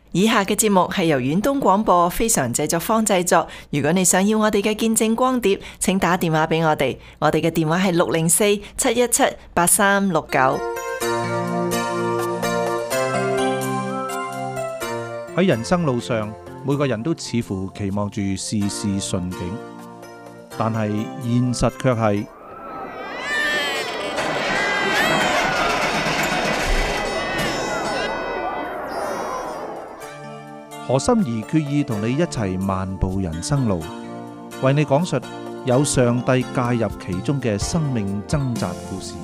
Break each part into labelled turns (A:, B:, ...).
A: 以下嘅節目係由遠東廣播非常製作坊製作。如果你想要我哋嘅見證光碟，請打電話俾我哋。我哋嘅電話係604-717-8369。
B: 喺人生路上，每個人都似乎期望住事事順境，但係現實卻係何心怡決意同你一齊漫步人生路，為你講述有上帝介入其中嘅生命掙扎故事。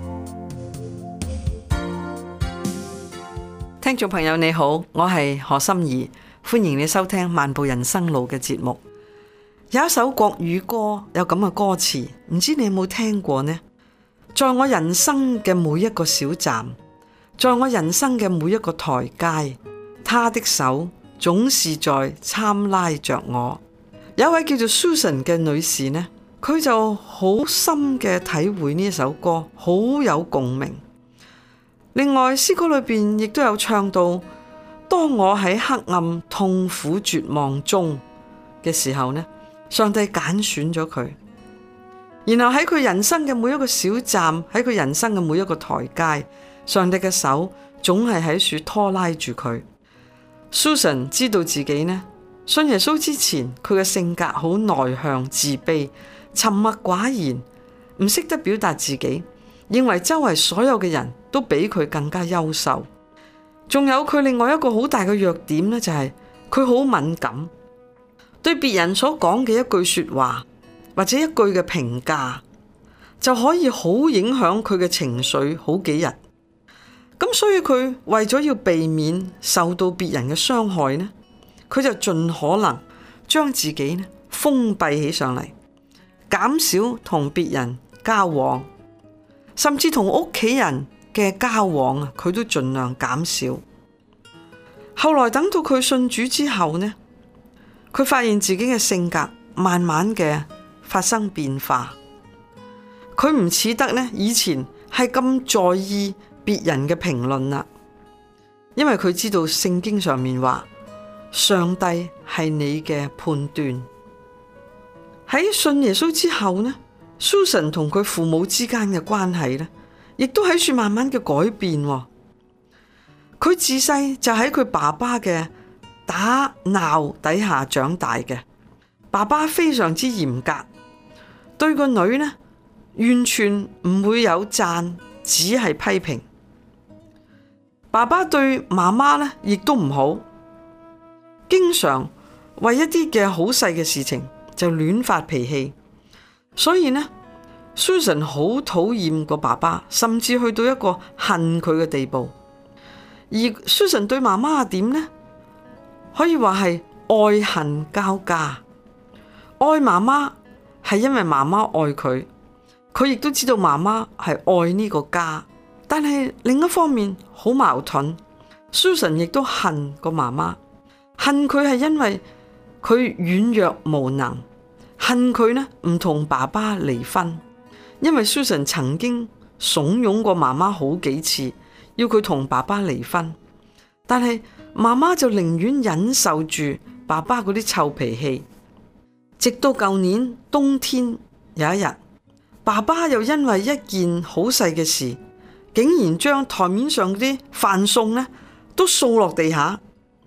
C: 聽眾朋友你好，我係何心怡，歡迎你收聽漫步人生路嘅節目。有一首國語歌有咁嘅歌詞，唔知你有冇聽過呢？在我人生嘅每一個小站，在我人生嘅每一個台階，他的手總是在參拉着我。有一位叫做 Susan 嘅女士呢，佢就好深嘅體會呢一首歌，好有共鳴。另外詩歌裏邊亦都有唱到，當我喺黑暗痛苦絕望中嘅時候呢，上帝揀選咗佢，然後喺佢人生嘅每一個小站，喺佢人生嘅每一個台階，上帝嘅手總係喺處拖拉住佢。Susan 知道自己呢，信耶穌之前，佢嘅性格好內向、自卑、沉默寡言，唔識得表達自己，認為周圍所有嘅人都比佢更加優秀。仲有佢另外一個好大嘅弱點呢，就係佢好敏感，對別人所講嘅一句說話或者一句嘅評價，就可以好影響佢嘅情緒好幾日。咁所以佢為咗要避免受到別人嘅傷害呢，佢就盡可能將自己呢封閉起上嚟，減少同別人交往，甚至同屋企人嘅交往啊，佢都盡量減少。後來等到佢信主之後呢，佢發現自己嘅性格慢慢嘅發生變化，佢唔似得呢以前係咁在意別人嘅評論啦，因為佢知道聖經上面話上帝係你嘅判斷。喺信耶穌之後呢， Susan 同佢父母之間嘅關係呢，亦都喺處慢慢嘅改變。佢自細就喺佢爸爸嘅打鬧底下長大嘅，爸爸非常之嚴格，對個女呢完全唔會有讚，只係批評。爸爸對媽媽呢亦都唔好，經常為一啲嘅好細嘅事情就亂發脾氣，所以呢 Susan 好討厭個爸爸，甚至去到一個恨佢嘅地步。而 Susan 對媽媽點呢？可以話係愛恨交加。愛媽媽係因為媽媽愛佢，佢亦都知道媽媽係愛呢個家。但係另一方面好矛盾， Susan 亦都恨個媽媽，恨佢係因為佢軟弱無能，恨佢呢唔同爸爸離婚，因為 Susan 曾經慫恿過媽媽好幾次，要佢同爸爸離婚，但係媽媽就寧願忍受住爸爸嗰啲臭脾氣，直到舊年冬天有一日，爸爸又因為一件好細嘅事，竟然將台面上啲飯餸呢都掃落地下。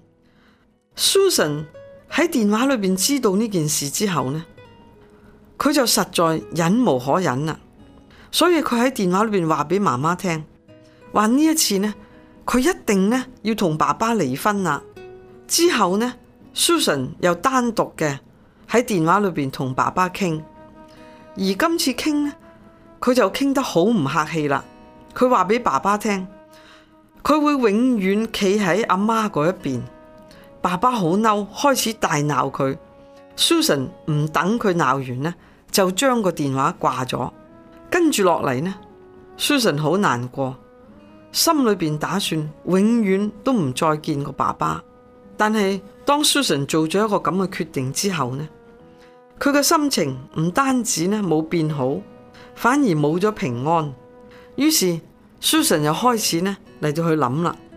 C: Susan 喺電話裏邊知道呢件事之後呢，佢就實在忍無可忍啦，所以佢喺電話裏邊話俾媽媽聽，話呢一次呢，佢一定呢要同爸爸離婚啦。之後呢 Susan 又單獨嘅喺電話裏邊同爸爸傾，而今次傾呢，佢就傾得好唔客氣啦。佢話俾爸爸聽，佢會永遠企喺阿媽嗰一邊。爸爸好嬲，開始大鬧佢。 Susan 唔等佢鬧完呢，就將個電話掛咗。跟住落嚟呢， Susan 好難過，心裏邊打算永遠都唔再見個爸爸。但係當 Susan 做咗一個咁嘅決定之後呢，佢嘅心情唔單止呢冇變好，反而冇咗平安。於是 Susan 又開始呢嚟到去諗啦，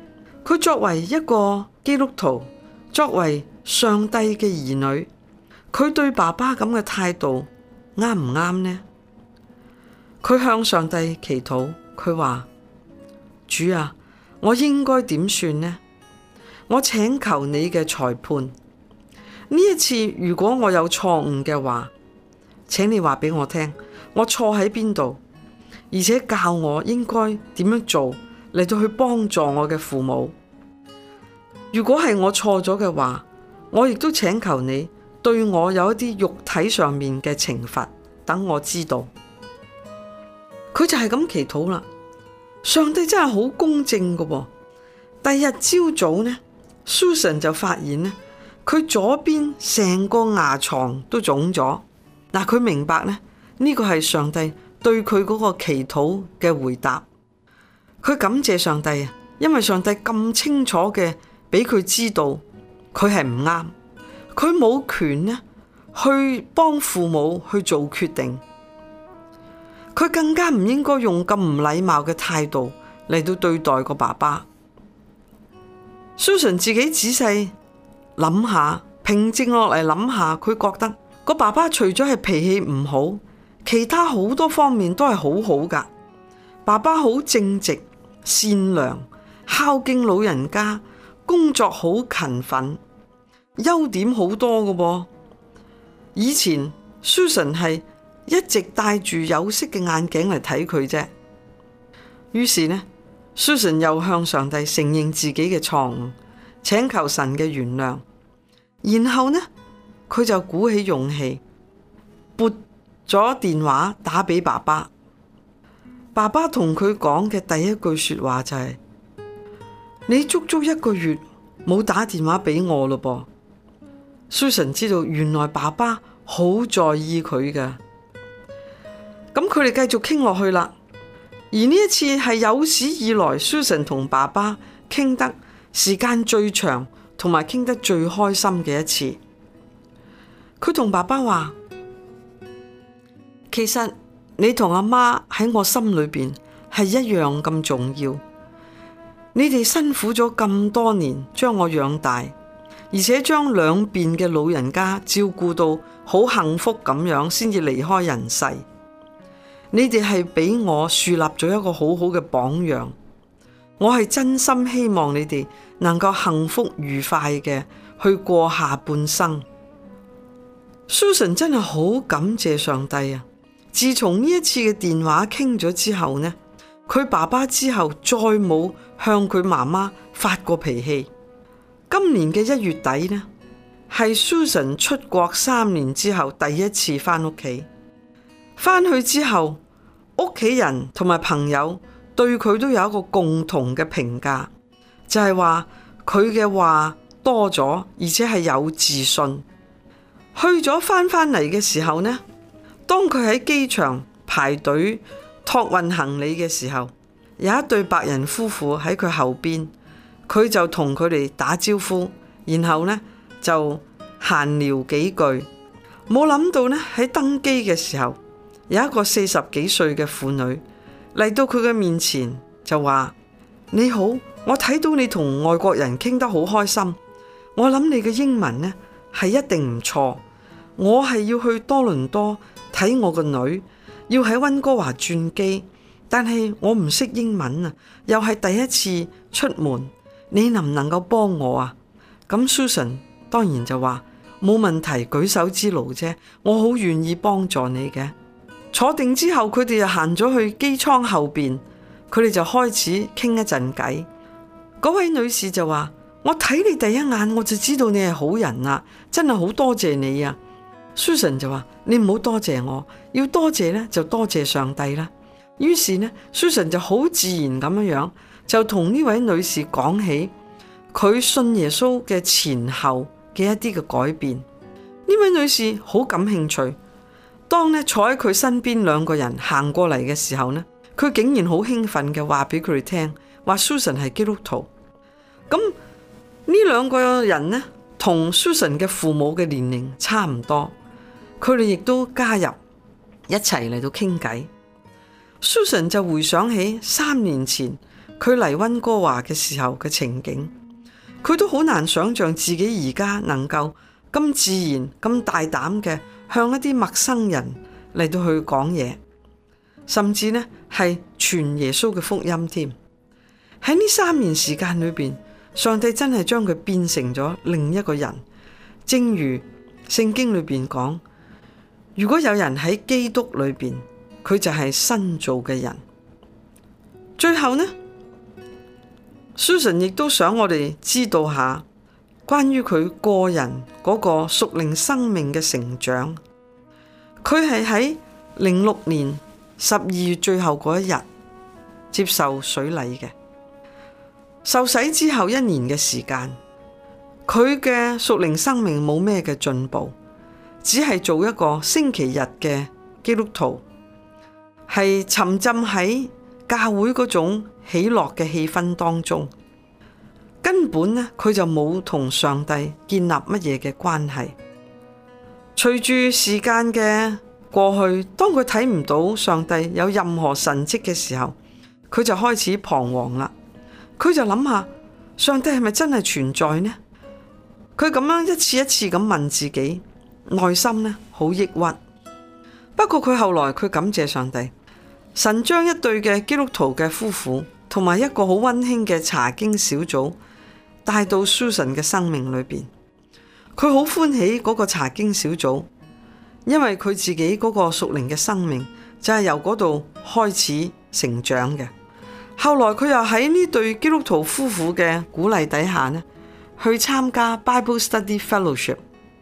C: 佢作為一個基督徒，作為上帝嘅兒女，佢對爸爸咁嘅態度啱唔啱呢？佢向上帝祈禱，佢話：主啊，我應該點算呢？我請求你嘅裁判。呢一次如果我有錯誤嘅話，請你話俾我聽，我錯喺邊度，而且教我應該點樣做嚟到去幫助我嘅父母。如果係我錯咗嘅話，我亦都請求你對我有一啲肉體上面嘅懲罰，等我知道。佢就係咁祈禱啦。上帝真係好公正㗎喎。第二日朝早呢，Susan 就發現呢，佢左邊成個牙床都腫咗。嗱，佢明白呢，呢個係上帝對佢嗰個祈禱嘅回答。佢感謝上帝啊，因為上帝咁清楚嘅俾佢知道佢係唔啱，佢冇權呢去幫父母去做決定，佢更加唔應該用咁唔禮貌嘅態度嚟到對待個爸爸。Susan 自己仔細諗下，平靜落嚟諗下，佢覺得個爸爸除咗係脾氣唔好，其他好多方面都係好好噶。爸爸好正直、善良、孝敬老人家，工作好勤奮，優點好多㗎噃。以前 Susan 係一直戴住有色嘅眼鏡嚟睇佢啫。於是呢，Susan 又向上帝承認自己嘅錯誤，請求神嘅原諒。然後呢，佢就鼓起勇氣撥咗電話打俾爸爸。爸爸同佢講嘅第一句說話就係：你足足1個月冇打電話俾我咯噃。Susan 知道原來爸爸好在意佢噶。咁佢哋繼續傾落去啦。而呢一次係有史以來 Susan 同爸爸傾得時間最長，同埋傾得最開心嘅一次。佢同爸爸話：其實你同阿媽喺我心裏邊係一樣咁重要。你哋辛苦咗咁多年將我養大，而且將兩邊嘅老人家照顧到好幸福咁樣，先至離開人世。你哋係俾我樹立咗一個好好嘅榜樣。我係真心希望你哋能夠幸福愉快嘅去過下半生。Susan 真係好感謝上帝啊！自從呢一次嘅電話傾咗之後呢，佢爸爸之後再冇向佢媽媽發過脾氣。今年嘅1月底呢，係 Susan 出國3年之後第一次返屋企。返去之後，屋企人同埋朋友對佢都有一個共同嘅評價，就係話佢嘅話多咗，而且係有自信。去咗返嚟嘅時候呢，當佢喺機場排隊託運行李嘅時候，有一對白人夫婦喺佢後邊，佢就同佢哋打招呼，然後呢就閒聊幾句。冇諗到呢，喺登機嘅時候，有一個40幾歲嘅婦女嚟到佢嘅面前就話：你好，我睇到你同外國人傾得好開心，我諗你嘅英文呢係一定唔錯。我係要去多倫多睇我個女，要喺溫哥華轉機，但係我唔識英文啊，又係第一次出門，你能唔能夠幫我啊？咁 Susan 當然就話冇問題，舉手之勞啫，我好願意幫助你嘅。坐定之後，佢哋就行咗去機艙後邊，佢哋就開始傾一陣偈。嗰位女士就話：我睇你第一眼我就知道你係好人啦，真係好多謝你啊。Susan 就話：你唔好多謝我，要多謝呢就多謝上帝啦。於是呢 Susan 就好自然咁樣就同呢位女士講起佢信耶穌嘅前後嘅一啲嘅改變。呢位女士好感興趣。當呢坐喺佢身邊兩個人行過嚟嘅時候呢，佢竟然好興奮嘅話俾佢哋聽，話 Susan 係基督徒。咁呢兩個人呢，同 Susan 嘅父母嘅年齡差唔多，佢哋亦都加入一齊嚟到傾偈。Susan 就回想起3年前佢嚟溫哥華嘅時候嘅情景，佢都好難想象自己而家能夠咁自然、咁大膽嘅向一啲陌生人嚟到去講嘢，甚至呢係傳耶穌嘅福音添。喺呢3年時間裏邊，上帝真係將佢變成咗另一個人。正如聖經裏邊講，如果有人喺基督裏邊，佢就係新造嘅人。最後呢，Susan 亦都想我哋知道下關於佢個人嗰個屬靈生命嘅成長。佢係喺06年12月最後嗰一日接受水禮嘅。受洗之後1年嘅時間，佢嘅屬靈生命冇咩嘅進步，只係做一個星期日嘅基督徒，係沉浸喺教會嗰種喜樂嘅氣氛當中，根本呢佢就冇同上帝建立乜嘢嘅關係。隨住時間嘅過去，當佢睇唔到上帝有任何神蹟嘅時候，佢就開始彷徨啦。佢就諗下，上帝係咪真係存在呢？佢咁樣一次一次咁問自己，內心呢好抑鬱。不過佢後來佢感謝上帝，神將一對嘅基督徒嘅夫婦同埋一個好溫馨嘅查經小組帶到 Susan 嘅生命裏邊。佢好歡喜嗰個查經小組，因為佢自己嗰個屬靈嘅生命就係由嗰度開始成長嘅。後來佢又喺呢對基督徒夫婦嘅鼓勵底下呢，去參加 Bible Study Fellowship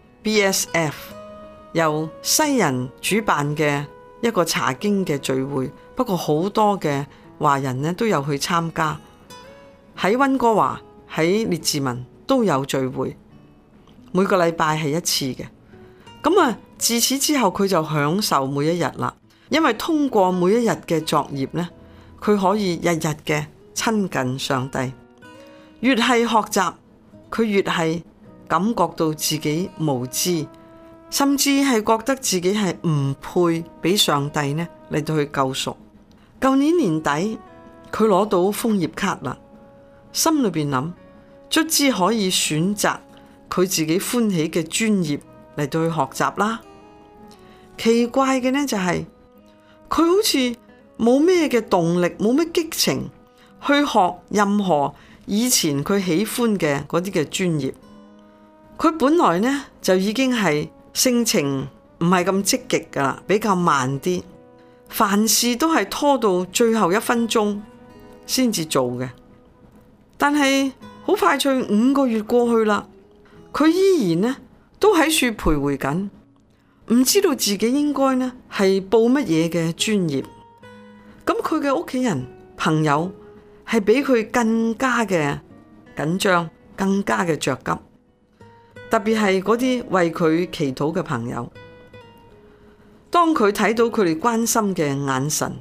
C: BSF， 由西人主辦嘅一個查經嘅聚會。不過好多嘅華人呢都有去參加，喺溫哥華、喺列治文都有聚會，每個禮拜係一次嘅。咁啊，自此之後佢就享受每一日啦，因為通過每一日嘅作業呢，佢可以日日嘅親近上帝。越係學習，佢越係感覺到自己無知，甚至係覺得自己係唔配俾上帝呢嚟到去救贖。舊年年底佢攞到楓葉卡啦，心裏邊諗，卒之可以選擇佢自己歡喜嘅專業嚟到去學習啦。奇怪嘅呢就係，佢好似冇咩嘅動力，冇咩激情去學任何以前佢喜歡嘅嗰啲嘅專業。佢本來呢就已經係性情唔係咁積極噶啦，比較慢啲，凡事都係拖到最後1分鐘先至做嘅。但係好快脆5個月過去啦，佢依然呢都喺處徘徊緊，唔知道自己應該呢係報乜嘢嘅專業。咁佢嘅屋企人朋友係比佢更加嘅緊張，更加嘅着急，特別係嗰啲為佢祈禱嘅朋友。當佢睇到佢哋關心嘅眼神，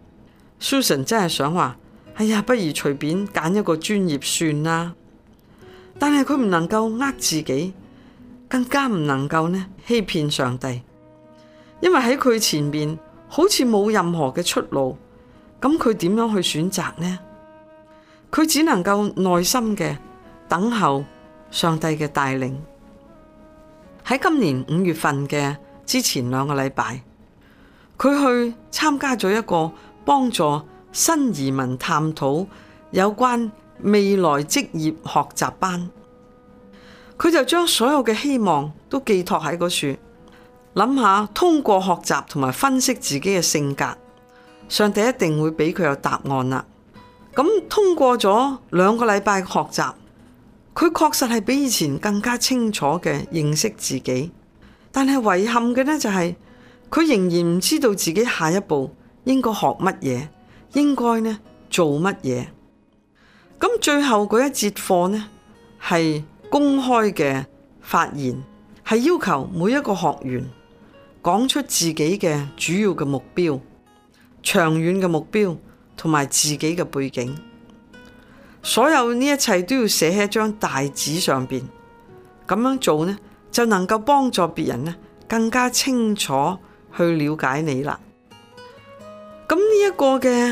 C: Susan 真係想話，哎呀，不如隨便揀一個專業算啦。但係佢唔能夠呃自己，更加唔能夠呢欺騙上帝，因為喺佢前面好似冇任何嘅出路。咁佢點樣去選擇呢？佢只能夠耐心嘅等候上帝嘅帶領。喺今年5月份嘅之前2個禮拜，佢去參加咗一個幫助新移民探討有關未來職業學習班。佢就將所有嘅希望都寄託喺嗰處，諗下通過學習同埋分析自己嘅性格，上帝一定會俾佢有答案啦。咁通過咗2個禮拜嘅學習，佢確實係比以前更加清楚嘅認識自己。但係遺憾嘅呢就係，佢仍然唔知道自己下一步應該學乜嘢，應該呢做乜嘢。咁最後嗰一節課呢係公開嘅發言，係要求每一個學員講出自己嘅主要嘅目標、長遠嘅目標同埋自己嘅背景。所有呢一切都要寫喺一張大紙上邊，咁樣做呢就能夠幫助別人呢更加清楚去了解你啦。咁呢一個嘅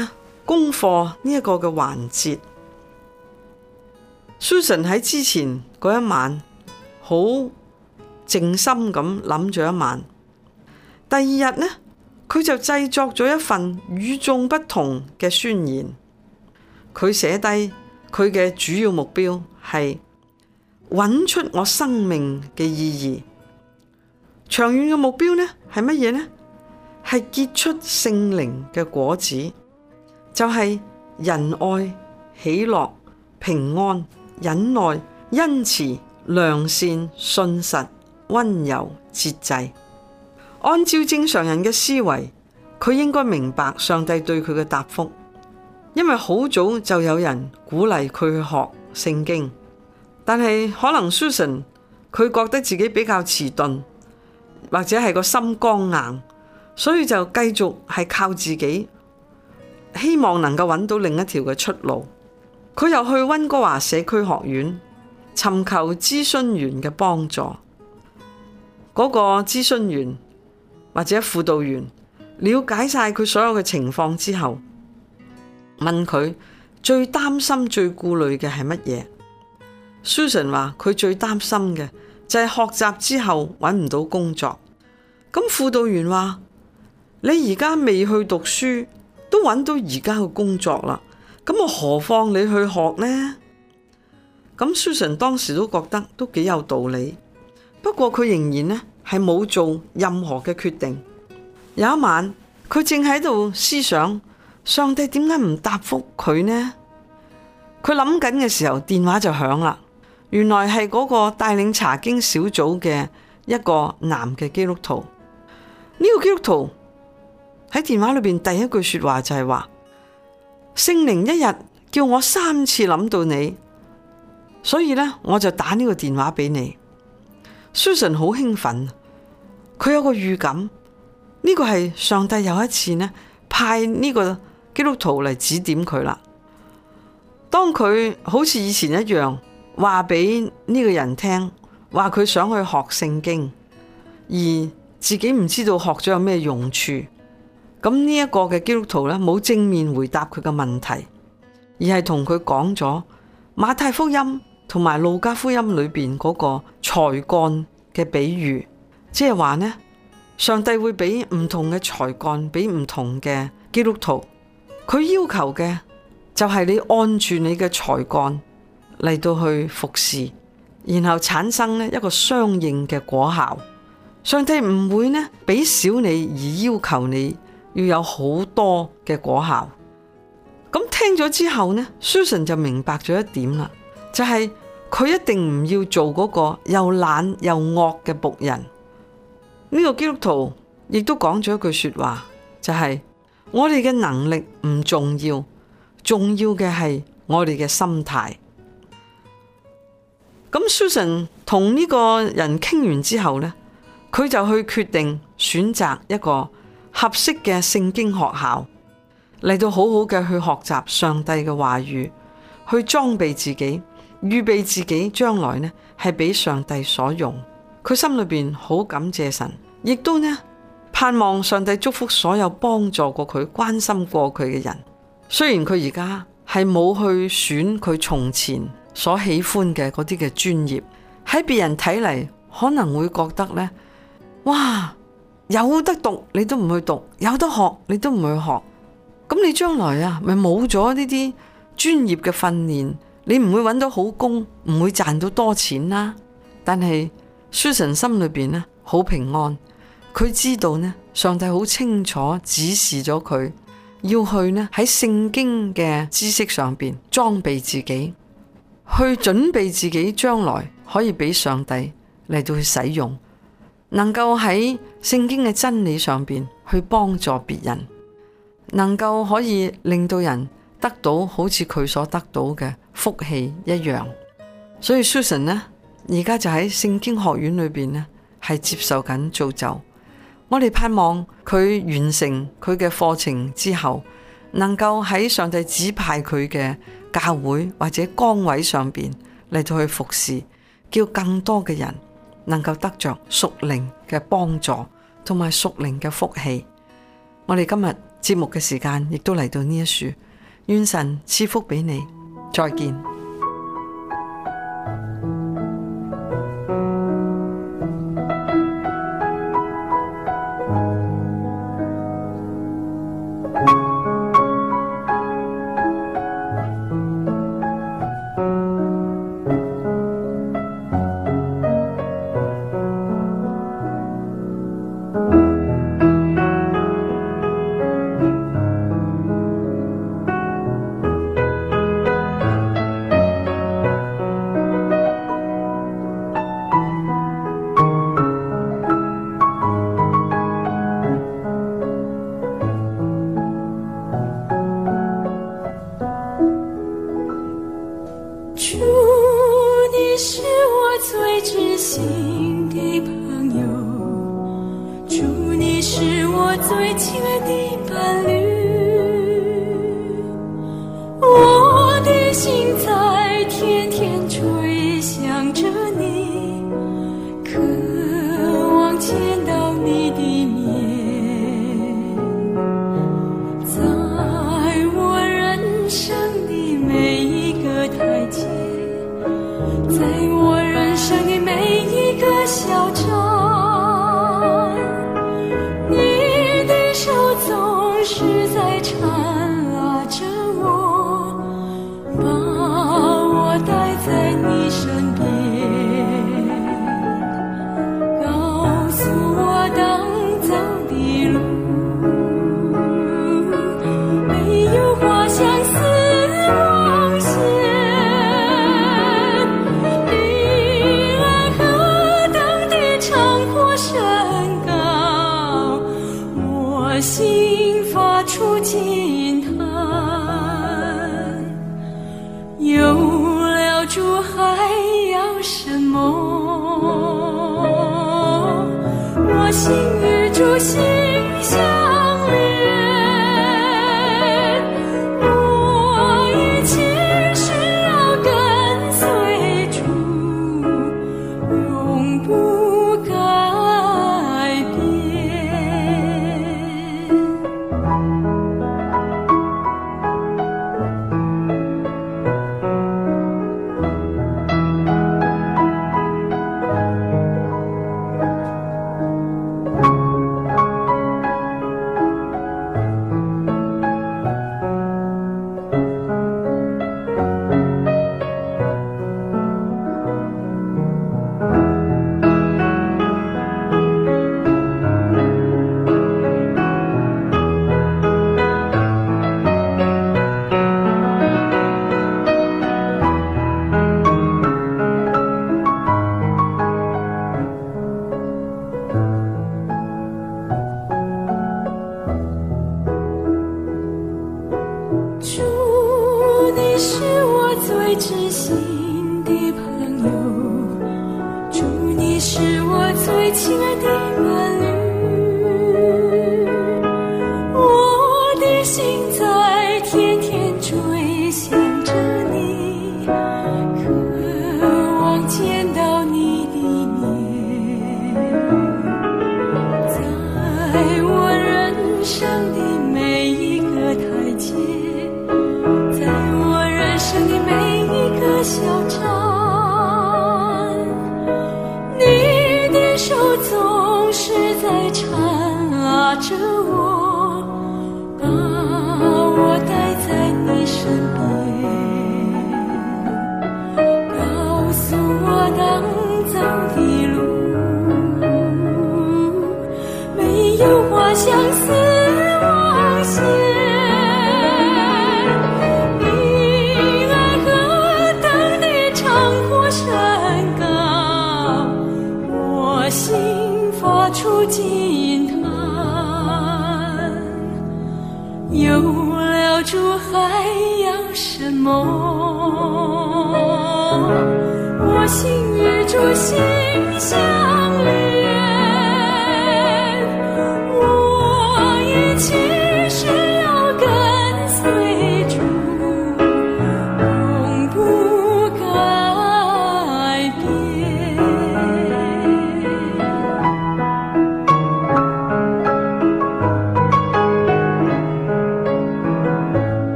C: 功課呢一個嘅環節。Susan 喺之前嗰一晚好靜心咁諗咗一晚，第二日呢，佢就製作咗一份與眾不同嘅宣言。佢寫低佢嘅主要目標係揾出我生命嘅意義。長遠嘅目標呢係乜嘢呢？係結出聖靈嘅果子，就係仁愛、喜樂、平安、忍耐、恩慈、良善、信實、溫柔、節制。按照正常人嘅思維，佢應該明白上帝對佢嘅答覆，因為好早就有人鼓勵佢去學聖經。但係可能 Susan 佢覺得自己比較遲鈍，或者係個心剛硬，所以就繼續係靠自己，希望能夠揾到另一條嘅出路。佢又去溫哥華社區學院尋求諮詢員嘅幫助。嗰個諮詢員或者輔導員了解晒佢所有嘅情況之後，問佢最擔心、最顧慮嘅係乜嘢？Susan 話佢最擔心嘅就係學習之後揾唔到工作。咁輔導員話：你而家未去讀書，都揾到而家嘅工作啦，咁我何況你去學呢？咁 Susan 當時都覺得都幾有道理，不過佢仍然呢係冇做任何嘅決定。有一晚，佢正喺度思想上帝點解唔答覆佢呢？佢諗緊嘅時候，電話就響啦。原來係嗰個帶領查經小組嘅一個男嘅基督徒。呢個基督徒喺電話裏邊第一句說話就係話：聖靈一日叫我3次諗到你，所以呢，我就打呢個電話俾你。Susan 好興奮，佢有個預感，呢個係上帝有一次呢派呢個基督徒嚟指點佢啦。當佢好似以前一樣話俾呢個人聽，話佢想去學聖經，而自己唔知道學咗有咩用處。咁呢一個嘅基督徒呢，冇正面回答佢嘅問題，而係同佢講咗馬太福音同埋路加福音裏邊嗰個才幹嘅比喻，即係話呢，上帝會俾唔同嘅才幹俾唔同嘅基督徒，佢要求嘅就係你按住你嘅才幹嚟到去服侍，然後產生呢一個相應嘅果效。上帝唔會呢俾少你而要求你要有好多嘅果效。咁聽咗之後呢， Susan 就明白咗一點啦，就係佢一定唔要做嗰個又懶又惡嘅僕人。呢個基督徒亦都講咗一句說話，就係我哋嘅能力唔重要，重要嘅係我哋嘅心態。咁 Susan 同呢個人傾完之後呢，佢就去決定選擇一個合適嘅聖經學校嚟到好好嘅去學習上帝嘅話語，去裝備自己，預備自己將來呢係俾上帝所用。佢心裏邊好感謝神，亦都呢盼望上帝祝福所有幫助過佢、關心過佢嘅人。雖然佢而家係冇去選佢從前所喜歡嘅嗰啲嘅專業，喺別人睇嚟可能會覺得呢：哇，有得讀你都唔去讀，有得學你都唔去學，咁你將來啊咪冇咗呢啲專業嘅訓練，你唔會揾到好工，唔會賺到多錢啦。但係 Susan 心裏邊呢好平安，佢知道呢上帝好清楚指示咗佢要去呢喺聖經嘅知識上邊裝備自己，去準備自己將來可以俾上帝嚟到去使用，能夠喺聖經嘅真理上邊去幫助別人，能夠可以令到人得到好似佢所得到嘅福氣一樣。所以 Susan 呢而家就喺聖經學院裏邊呢係接受緊造就。我哋盼望佢完成佢嘅課程之後，能夠喺上帝指派佢嘅教會或者崗位上邊嚟到去服侍，叫更多嘅人能夠得着屬靈嘅幫助同埋屬靈嘅福氣。我哋今日節目嘅時間亦都嚟到呢一處， 願神賜福俾你，再見。
D: 心发出惊叹，有了主还要什么？我心与主心相连，我一切是要跟随主，永不改变。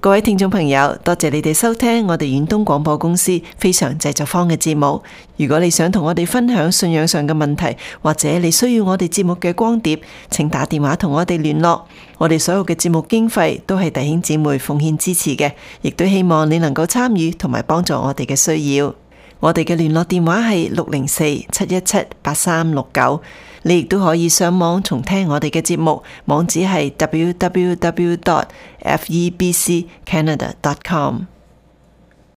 A: 各位聽眾朋友，多謝你哋收聽我哋遠東廣播公司非常製作坊嘅節目。如果你想同我哋分享信仰上嘅問題，或者你需要我哋節目嘅光碟，請打電話同我哋聯絡。我哋所有嘅節目經費都係弟兄姊妹奉獻支持嘅，亦都希望你能夠參與同埋幫助我哋嘅需要。我哋嘅聯絡電話係604-717-8369。你亦都可以上網重聽我哋嘅節目，網址係www.febccanada.com。